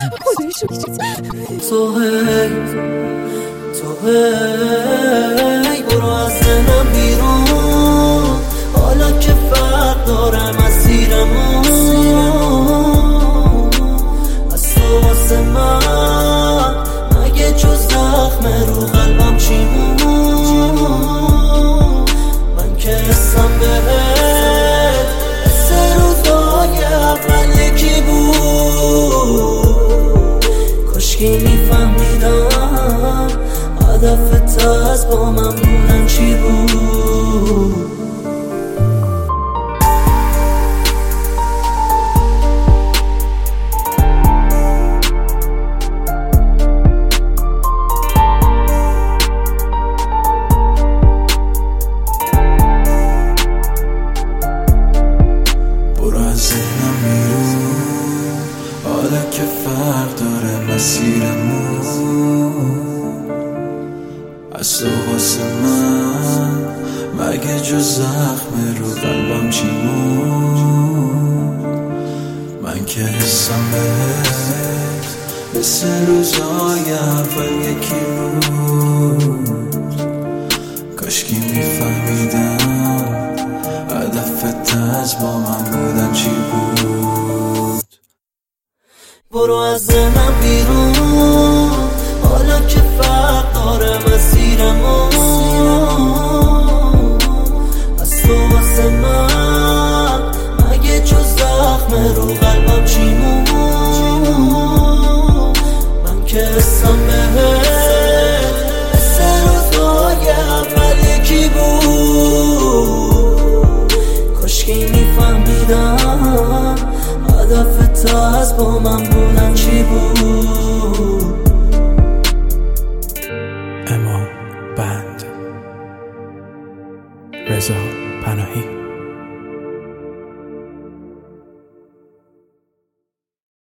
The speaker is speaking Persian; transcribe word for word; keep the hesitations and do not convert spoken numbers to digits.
تو هی تو هی برو از ذهنم بیرون، حالا که فرق داره مسیرمون. از تو واسه من مگه جز زخم رو قلبم چی مون؟ من که حسم بهت سه روزای اول یکی بود. کاشکی میفهمیدم هدفت از با من بودن چی بود. حالا که فرق داره مسیرمون. از تو واسه من مگه جز زخم رو قلبم چی مون؟ من که حسم بهت مثل روزای اول یکی بود. کاشکی میفهمیدم هدفت از با من بودن چی بود. برو از ذهنم بیرون، حالا که فرق داره مسیرمون. از تو واسه من مگه جز زخم رو قلبم چی مون؟ من که حسم بهت مثل روزای اول یکی بود. کاشکی میفهمیدم هدفت از با من بودن چی بود. اما بند رضا پناهی.